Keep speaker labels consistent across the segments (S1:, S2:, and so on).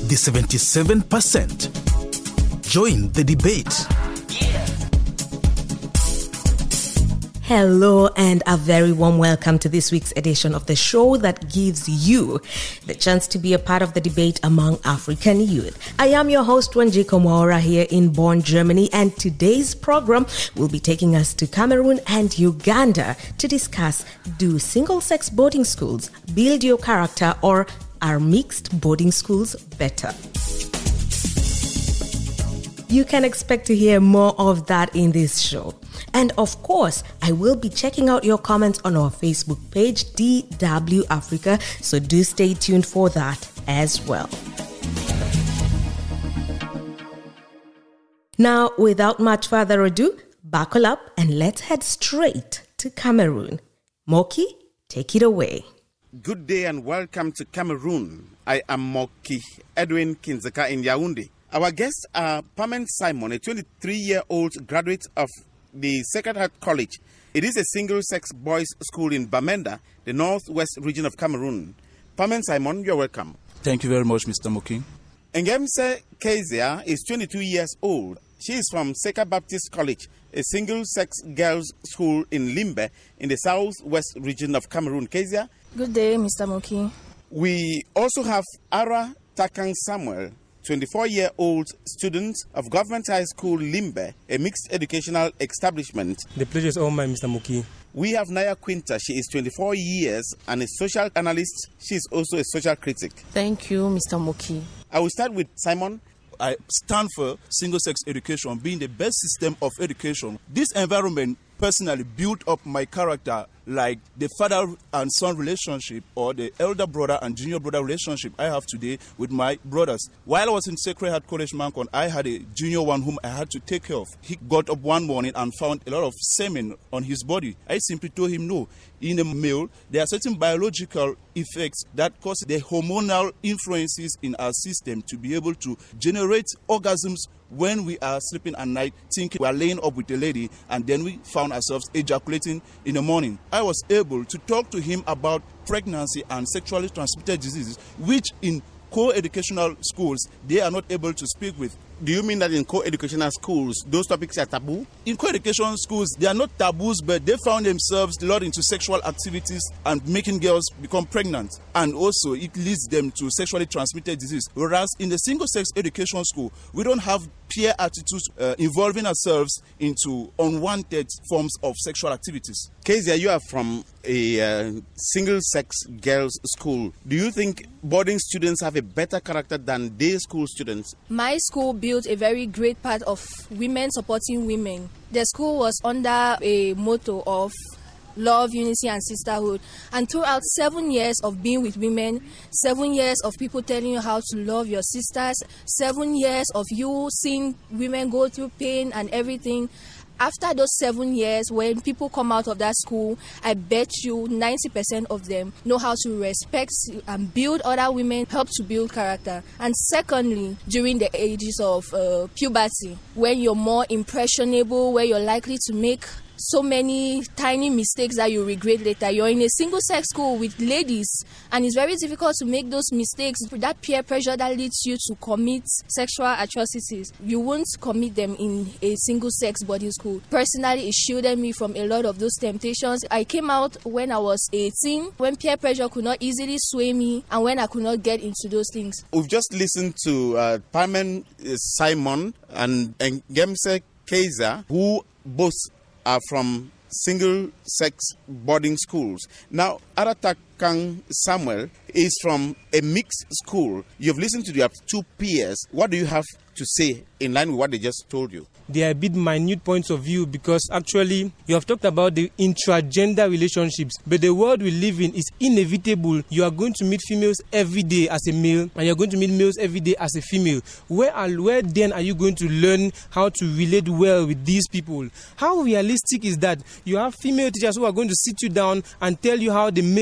S1: the 77%. Join the debate.
S2: Hello and a very warm welcome to this week's edition of the show that gives you the chance to be a part of the debate among African youth. I am your host, Wanjiko Mwaura, here in Bonn, Germany, and today's program will be taking us to Cameroon and Uganda to discuss, do single-sex boarding schools build your character, or are mixed boarding schools better? You can expect to hear more of that in this show. And of course, I will be checking out your comments on our Facebook page, DW Africa, so do stay tuned for that as well. Now, without much further ado, buckle up and let's head straight to Cameroon. Moki, take it away.
S3: Good day and welcome to Cameroon. I am Moki Edwin Kinzeka in Yaoundé. Our guests are Pamen Simon, a 23-year-old graduate of the Sacred Heart College. It is a single-sex boys' school in Bamenda, the northwest region of Cameroon. Pamen Simon, you're welcome.
S4: Thank you very much, Mr. Moki.
S3: Ngemse Kezia is 22 years old. She is from Seka Baptist College, a single-sex girls' school in Limbe, in the southwest region of Cameroon. Kezia?
S5: Good day, Mr. Moki.
S3: We also have Ara Takang Samuel, 24-year-old student of Government High School Limbe, a mixed educational establishment.
S6: The pleasure is all mine, Mr. Moki.
S3: We have Naya Quinta. She is 24 years and a social analyst. She is also a social critic.
S7: Thank you, Mr. Moki.
S3: I will start with Simon.
S4: I stand for single-sex education being the best system of education. This environment personally built up my character, like the father and son relationship or the elder brother and junior brother relationship I have today with my brothers. While I was in Sacred Heart College, Mancon, I had a junior one whom I had to take care of. He got up one morning and found a lot of semen on his body. I simply told him no. In a male, there are certain biological effects that cause the hormonal influences in our system to be able to generate orgasms when we are sleeping at night, thinking we are laying up with a lady, and then we found ourselves ejaculating in the morning. I was able to talk to him about pregnancy and sexually transmitted diseases, which in co-educational schools, they are not able to speak with.
S3: Do you mean that in co-educational schools, those topics are taboo?
S4: In co-education schools, they are not taboos, but they found themselves a lot into sexual activities and making girls become pregnant. And also, it leads them to sexually transmitted disease. Whereas in the single-sex education school, we don't have peer attitudes involving ourselves into unwanted forms of sexual activities.
S3: Kezia, you are from a single-sex girls' school. Do you think boarding students have a better character than day school students?
S5: My school built a very great part of women supporting women. The school was under a motto of love, unity, and sisterhood. And throughout 7 years of being with women, 7 years of people telling you how to love your sisters, 7 years of you seeing women go through pain and everything, after those 7 years, when people come out of that school, I bet you 90% of them know how to respect and build other women, help to build character. And secondly, during the ages of puberty, when you're more impressionable, where you're likely to make so many tiny mistakes that you regret later. You're in a single-sex school with ladies, and it's very difficult to make those mistakes. That peer pressure that leads you to commit sexual atrocities, you won't commit them in a single-sex boarding school. Personally, it shielded me from a lot of those temptations. I came out when I was 18, when peer pressure could not easily sway me, and when I could not get into those things.
S3: We've just listened to Pamen Simon and Ngemse Kezia, who both are from single-sex boarding schools. Now, Aratakang Samuel is from a mixed school. You've listened to their two peers. What do you have to say in line with what they just told you?
S6: They are a bit minute points of view because actually you have talked about the intragender relationships, but the world we live in is inevitable. You are going to meet females every day as a male and you're going to meet males every day as a female. Where then are you going to learn how to relate well with these people? How realistic is that? You have female teachers who are going to sit you down and tell you how the male thinks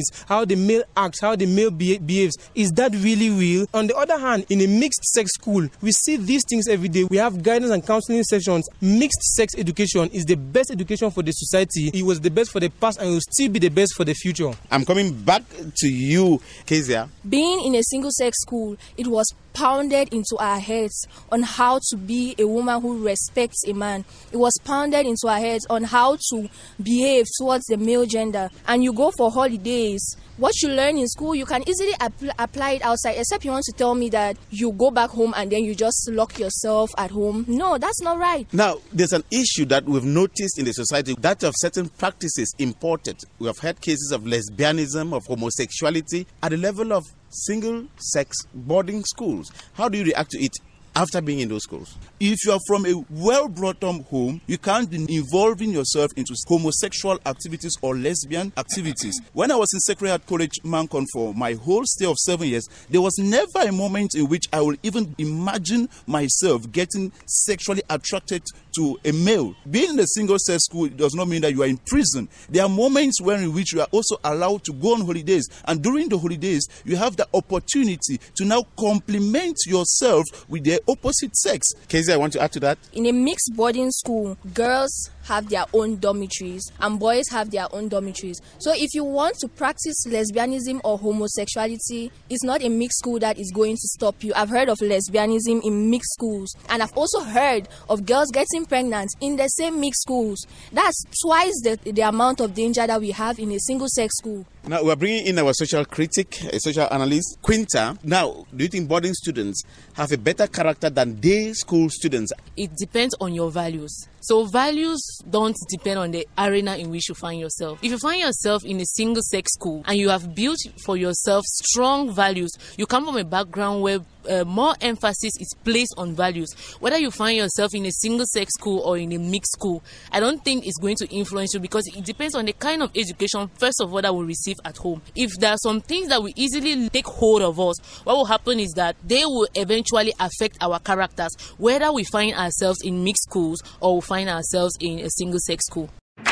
S6: things, how the male acts, how the male behaves, is that really real? On the other hand, in a mixed sex school, we see these things every day. We have guidance and counseling sessions. Mixed sex education is the best education for the society. It was the best for the past and will still be the best for the future.
S3: I'm coming back to you, Kezia.
S5: Being in a single-sex school, it was pounded into our heads on how to be a woman who respects a man. It was pounded into our heads on how to behave towards the male gender. And you go for holidays. What you learn in school, you can easily apply it outside, except you want to tell me that you go back home and then you just lock yourself at home. No, that's not right.
S3: Now, there's an issue that we've noticed in the society, that of certain practices imported. We have had cases of lesbianism, of homosexuality at the level of single-sex boarding schools. How do you react to it after being in those schools?
S4: If you are from a well-brought-up home, you can't be involving yourself into homosexual activities or lesbian activities. When I was in Sacred Heart College, Mancon, for my whole stay of 7 years, there was never a moment in which I will even imagine myself getting sexually attracted to a male. Being in a single-sex school does not mean that you are in prison. There are moments in which you are also allowed to go on holidays, and during the holidays, you have the opportunity to now complement yourself with the opposite sex.
S3: Kezia, I want to add to that.
S5: In a mixed boarding school, girls have their own dormitories and boys have their own dormitories. So if you want to practice lesbianism or homosexuality, it's not a mixed school that is going to stop you. I've heard of lesbianism in mixed schools, and I've also heard of girls getting pregnant in the same mixed schools. That's twice the amount of danger that we have in a single-sex school.
S3: Now, we're bringing in our social critic, a social analyst, Quinta. Now, do you think boarding students have a better character than day school students?
S7: It depends on your values. So values don't depend on the arena in which you find yourself. If you find yourself in a single-sex school and you have built for yourself strong values, you come from a background where more emphasis is placed on values. Whether you find yourself in a single-sex school or in a mixed school, I don't think it's going to influence you, because it depends on the kind of education, first of all, that we receive at home. If there are some things that will easily take hold of us, what will happen is that they will eventually affect our characters, whether we find ourselves in mixed schools or we find ourselves in a single-sex school.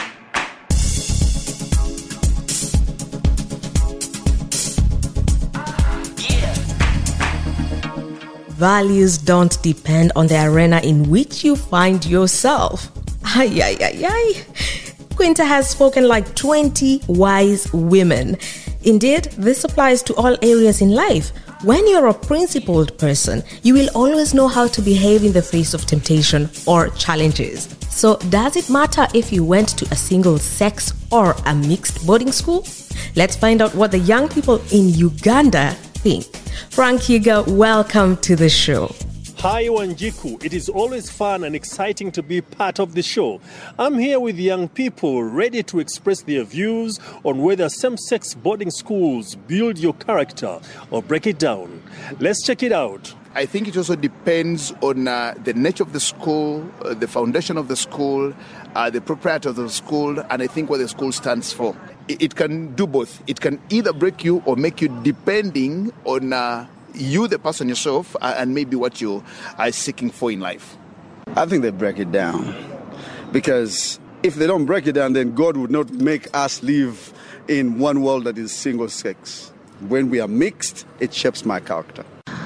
S2: Values don't depend on the arena in which you find yourself. Ay, ay, ay, ay. Quinta has spoken like 20 wise women. Indeed, this applies to all areas in life. When you're a principled person, you will always know how to behave in the face of temptation or challenges. So, does it matter if you went to a single-sex or a mixed boarding school? Let's find out what the young people in Uganda think. Frank Higa, welcome to the show.
S8: Hi Wanjiku, it is always fun and exciting to be part of the show. I'm here with young people ready to express their views on whether same-sex boarding schools build your character or break it down. Let's check it out.
S9: I think it also depends on the nature of the school, the foundation of the school, the proprietor of the school, and I think what the school stands for. It can do both. It can either break you or make you, depending on you, the person yourself, and maybe what you are seeking for in life.
S10: I think they break it down, because if they don't break it down, then God would not make us live in one world that is single sex. When we are mixed, it shapes my character.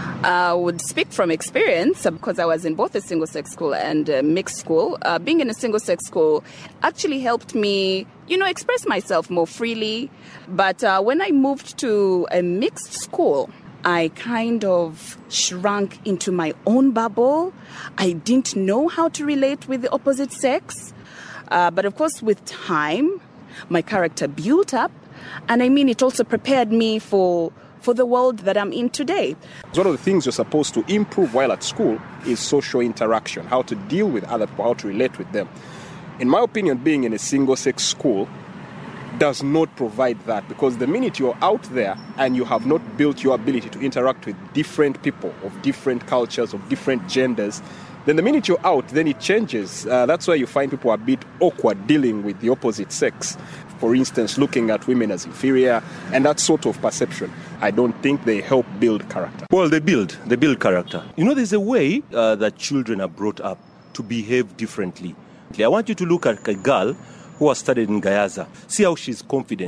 S11: I would speak from experience, because I was in both a single-sex school and a mixed school. Being in a single-sex school actually helped me, express myself more freely. But when I moved to a mixed school, I kind of shrunk into my own bubble. I didn't know how to relate with the opposite sex. But of course, with time, my character built up. And it also prepared me for the world that I'm in today.
S12: One of the things you're supposed to improve while at school is social interaction, how to deal with other people, how to relate with them. In my opinion, being in a single-sex school does not provide that, because the minute you're out there and you have not built your ability to interact with different people of different cultures, of different genders, then the minute you're out, then it changes. That's why you find people a bit awkward dealing with the opposite sex. For instance, looking at women as inferior, and that sort of perception. I don't think they help build character.
S13: Well, they build character. There's a way that children are brought up to behave differently. I want you to look at a girl who has studied in Gayaza. See how she's confident.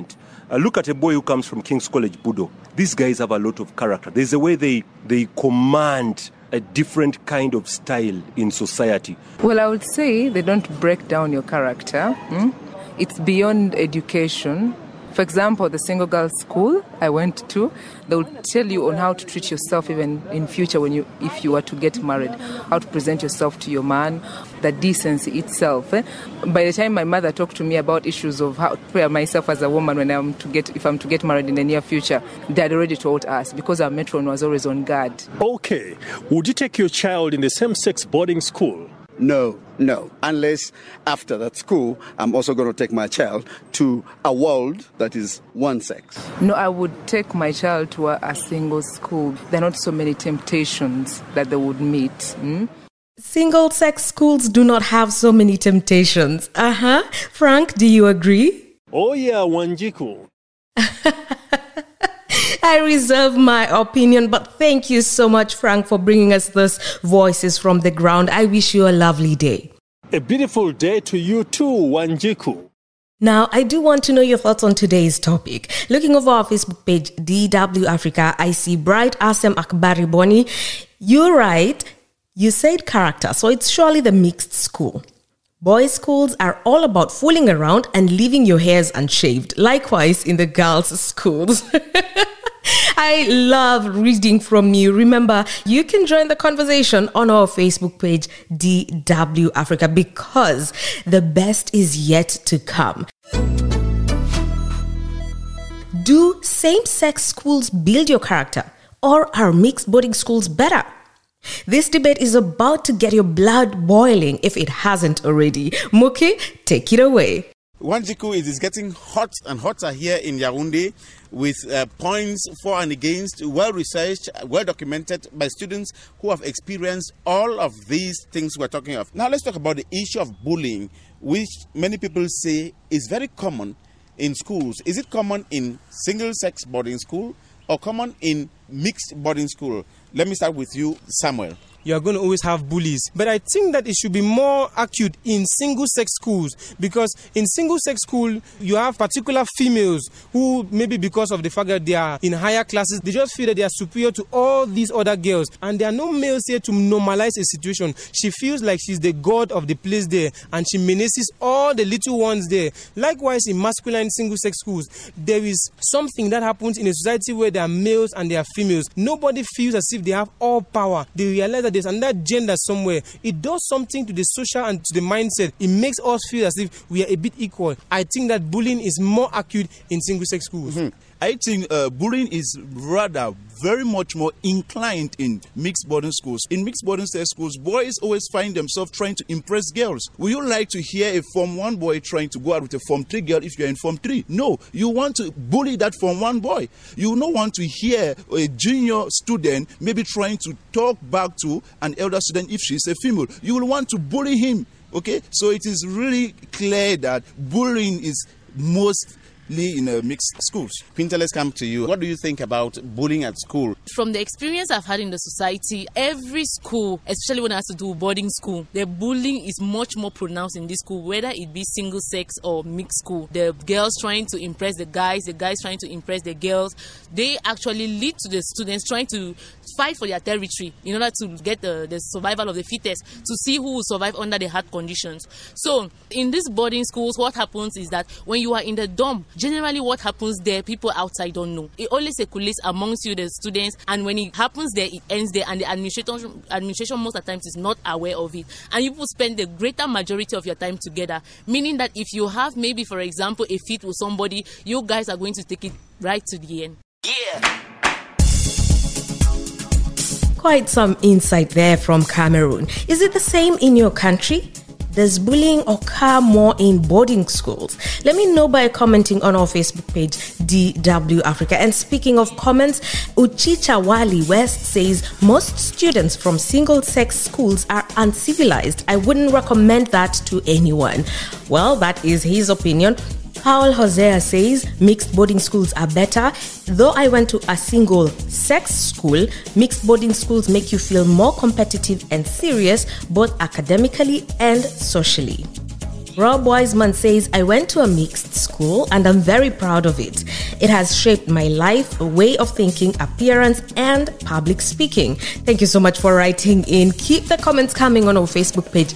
S13: Look at a boy who comes from King's College, Budo. These guys have a lot of character. There's a way they command a different kind of style in society.
S14: Well, I would say they don't break down your character. It's beyond education. For example, the single girls school I went to, they will tell you on how to treat yourself even in future if you were to get married, how to present yourself to your man, the decency itself. By the time my mother talked to me about issues of how to prepare myself as a woman if I'm to get married in the near future, they had already told us because our matron was always on guard.
S8: Okay, would you take your child in the same-sex boarding school?
S10: No. Unless after that school, I'm also going to take my child to a world that is one sex.
S14: No, I would take my child to a single school. There are not so many temptations that they would meet.
S2: Single-sex schools do not have so many temptations. Frank, do you agree?
S8: Oh yeah, Wanjiku.
S2: I reserve my opinion, but thank you so much, Frank, for bringing us this Voices from the Ground. I wish you a lovely day.
S8: A beautiful day to you too, Wanjiku.
S2: Now, I do want to know your thoughts on today's topic. Looking over our Facebook page, DW Africa, I see Bright Asem Akbari Boni. You're right. You said character, so it's surely the mixed school. Boys' schools are all about fooling around and leaving your hairs unshaved. Likewise in the girls' schools. I love reading from you. Remember, you can join the conversation on our Facebook page, DW Africa, because the best is yet to come. Do same-sex schools build your character, or are mixed boarding schools better? This debate is about to get your blood boiling if it hasn't already. Muki, take it away.
S3: Wanjiku, it is getting hot and hotter here in Yaoundé with points for and against, well researched, well documented by students who have experienced all of these things we're talking of. Now let's talk about the issue of bullying, which many people say is very common in schools. Is it common in single-sex boarding school or common in mixed boarding school? Let me start with you, Samuel.
S6: You are going to always have bullies. But I think that it should be more acute in single-sex schools, because in single-sex school, you have particular females who, maybe because of the fact that they are in higher classes, they just feel that they are superior to all these other girls. And there are no males here to normalize a situation. She feels like she's the god of the place there, and she menaces all the little ones there. Likewise, in masculine single-sex schools, there is something that happens in a society where there are males and there are females. Nobody feels as if they have all power. They realize that there's another gender somewhere. It does something to the social and to the mindset. It makes us feel as if we are a bit equal. I think that bullying is more acute in single-sex schools.
S4: I think bullying is rather very much more inclined in mixed boarding schools. In mixed boarding schools, boys always find themselves trying to impress girls. Would you like to hear a Form 1 boy trying to go out with a Form 3 girl if you're in Form 3? No, you want to bully that Form 1 boy. You don't want to hear a junior student maybe trying to talk back to an elder student if she's a female. You will want to bully him. Okay, so it is really clear that bullying is mostly in mixed schools.
S3: Pinta, let's come to you. What do you think about bullying at school?
S7: From the experience I've had in the society, every school, especially when it has to do with boarding school, the bullying is much more pronounced in this school, whether it be single sex or mixed school. The girls trying to impress the guys trying to impress the girls, they actually lead to the students trying to fight for their territory in order to get the survival of the fittest, to see who will survive under the hard conditions. So in these boarding schools, what happens is that when you are in the dorm, generally what happens there, people outside don't know. It only circulates amongst you, the students, and when it happens there, it ends there, and the administration most of the times is not aware of it. And you people spend the greater majority of your time together, meaning that if you have maybe, for example, a fit with somebody, you guys are going to take it right to the end.
S2: Yeah. Quite some insight there from Cameroon. Is it the same in your country? Does bullying occur more in boarding schools? Let me know by commenting on our Facebook page, DW Africa. And speaking of comments, Uchicha Wali West says most students from single-sex schools are uncivilized. I wouldn't recommend that to anyone. Well, that is his opinion. Paul Hosea says mixed boarding schools are better. Though I went to a single-sex school, mixed boarding schools make you feel more competitive and serious, both academically and socially. Rob Wiseman says, I went to a mixed school and I'm very proud of it. It has shaped my life, way of thinking, appearance, and public speaking. Thank you so much for writing in. Keep the comments coming on our Facebook page,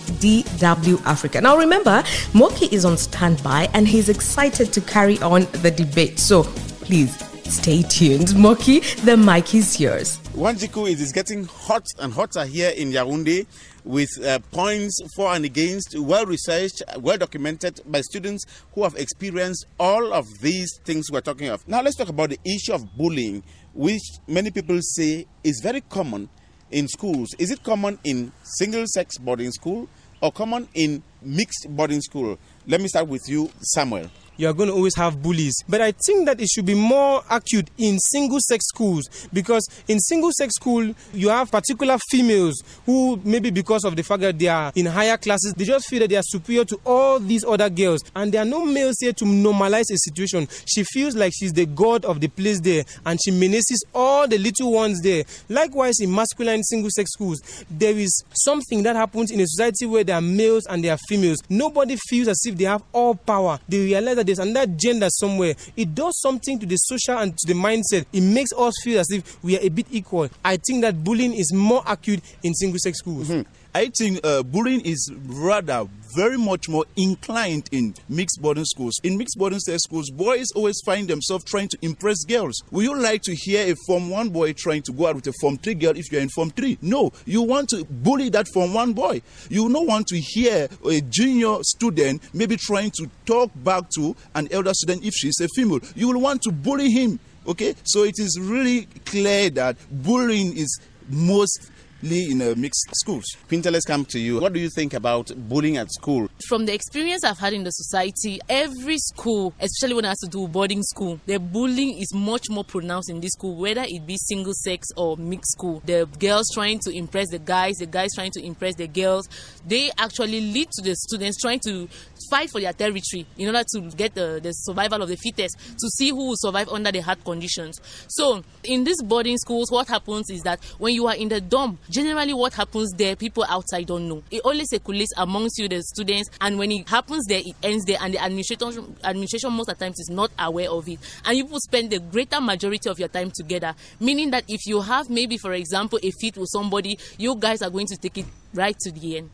S2: DW Africa. Now remember, Moki is on standby and he's excited to carry on the debate. So please stay tuned. Moki, the mic is yours.
S3: Wanjiku, it is getting hot and hotter here in Yaoundé with points for and against, well-researched, well-documented by students who have experienced all of these things we're talking of. Now let's talk about the issue of bullying, which many people say is very common in schools. Is it common in single-sex boarding school or common in mixed boarding school? Let me start with you, Samuel.
S6: You are going to always have bullies. But I think that it should be more acute in single-sex schools, because in single-sex school, you have particular females who, maybe because of the fact that they are in higher classes, they just feel that they are superior to all these other girls. And there are no males here to normalize a situation. She feels like she's the god of the place there, and she menaces all the little ones there. Likewise, in masculine single-sex schools, there is something that happens in a society where there are males and there are females. Nobody feels as if they have all power. They realize that there's another gender somewhere. It does something to the social and to the mindset. It makes us feel as if we are a bit equal. I think that bullying is more acute in single-sex schools.
S4: I think bullying is rather very much more inclined in mixed boarding schools. In mixed boarding schools, boys always find themselves trying to impress girls. Would you like to hear a Form 1 boy trying to go out with a Form 3 girl if you're in Form 3? No, you want to bully that Form 1 boy. You don't want to hear a junior student maybe trying to talk back to an elder student if she's a female. You will want to bully him. Okay, so it is really clear that bullying is mostly in mixed schools.
S3: Pinta, let's come to you. What do you think about bullying at school?
S7: From the experience I've had in the society, every school, especially when it has to do with boarding school, the bullying is much more pronounced in this school, whether it be single sex or mixed school. The girls trying to impress the guys trying to impress the girls, they actually lead to the students trying to fight for their territory in order to get the survival of the fittest, to see who will survive under the hard conditions. So in these boarding schools, what happens is that when you are in the dorm, generally what happens there, people outside don't know. It only circulates amongst you, the students, and when it happens there, it ends there, and the administration most of the times is not aware of it. And you will spend the greater majority of your time together, meaning that if you have maybe, for example, a fit with somebody, you guys are going to take it right to the end.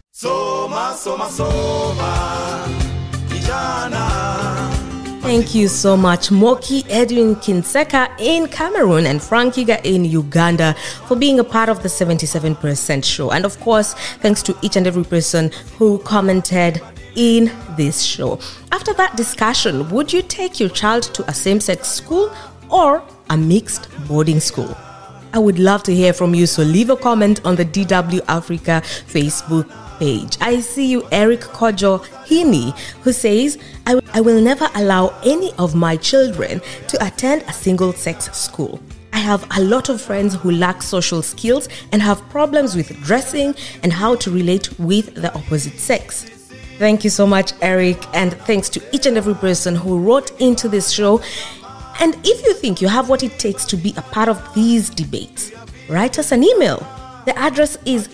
S2: Thank you so much, Moki Edwin Kinseka in Cameroon and Frank Kiga in Uganda, for being a part of the 77% show. And of course, thanks to each and every person who commented in this show. After that discussion, would you take your child to a same-sex school or a mixed boarding school? I would love to hear from you, so leave a comment on the DW Africa Facebook page. I see you, Eric Kojo Hini, who says, I will never allow any of my children to attend a single-sex school. I have a lot of friends who lack social skills and have problems with dressing and how to relate with the opposite sex. Thank you so much, Eric, and thanks to each and every person who wrote into this show. And if you think you have what it takes to be a part of these debates, write us an email. The address is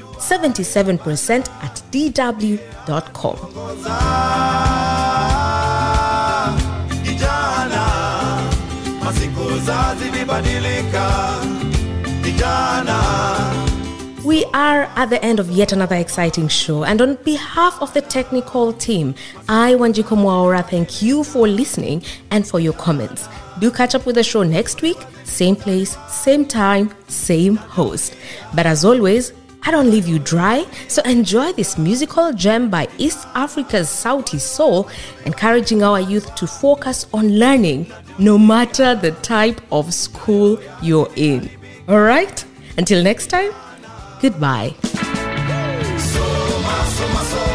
S2: 77%@dw.com. We are at the end of yet another exciting show, and on behalf of the technical team, I, Wanjiku Mwaura, thank you for listening and for your comments. Do catch up with the show next week, same place, same time, same host. But as always, I don't leave you dry, so enjoy this musical gem by East Africa's Sauti Soul, encouraging our youth to focus on learning, no matter the type of school you're in. All right? Until next time, goodbye.
S15: Soma, soma, soma.